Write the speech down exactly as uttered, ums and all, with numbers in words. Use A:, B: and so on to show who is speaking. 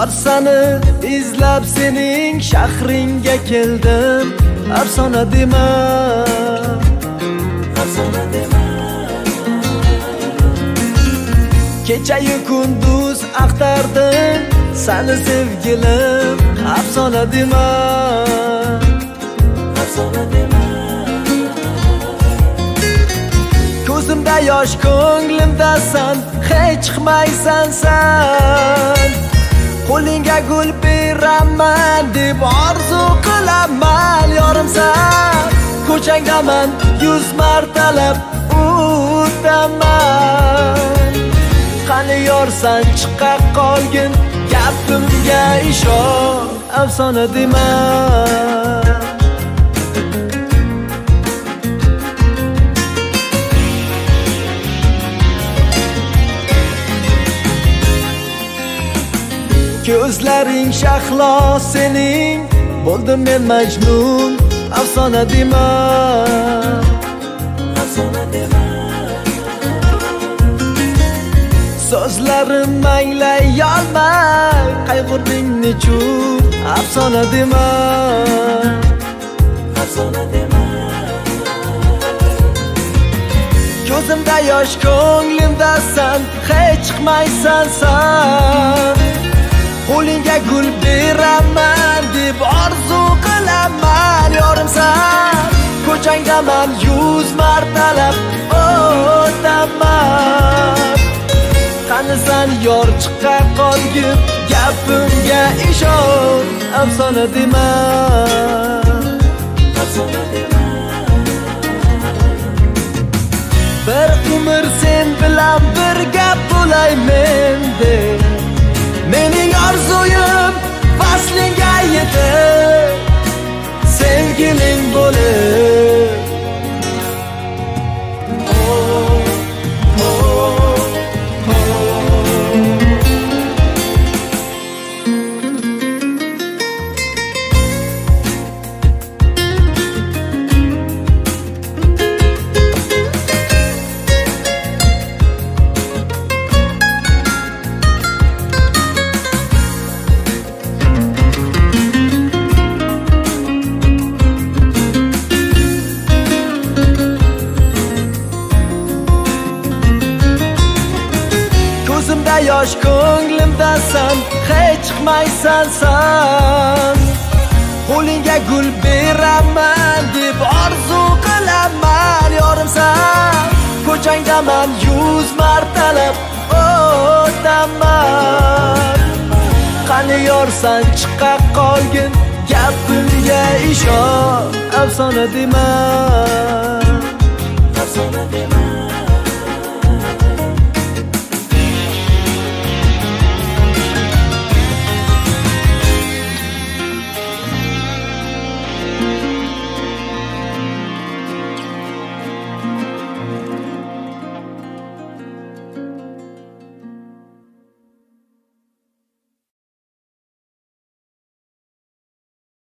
A: Arsani izlab sening shahringa keldim. Afsona dema, afsona dema. Kecha-yu kunduz axtardim seni sevgilim. Afsona dema, afsona dema. Ko'zimda yosh, ko'nglimda san, hech chiqmaysan san. Qo'lingga gul beraman deb orzu qilaman yorimsan. Ko'changdaman yuz martalab o'taman. Qani yorsan chiqa qolgin, gapimga ishon. Afsona dema, ko'zlaring shahlo sening, bo'ldim men majnun. Afsona dema, afsona dema. So'zlarim anglay olmay qayg'urding nechun. Afsona dema, afsona dema. Ko'zimda yosh, ko'nglimda san, hech chiqmaysan san. Qo'lingga gul beraman deb orzu qilaman yorimsan. Ko'changdaman yuz martalab o'taman. Qani san yor chiqa qolgin, gapimga ishon. Afsona dema, afsona dema. Bir umr sen bilan birga bo'laymen deb mening orzuyim faslingga yetib, sevgiling bo'lib. Ko'zimda yosh, ko'nglimda san, hech chiqmaysan san. Qo'lingga gul beraman deb orzu qilaman yorimsan. Ko'changdaman yuz martalab o'taman. Qani yorsan chiqa qolgin, gapimga ishon. Afsona dema, afsona dema.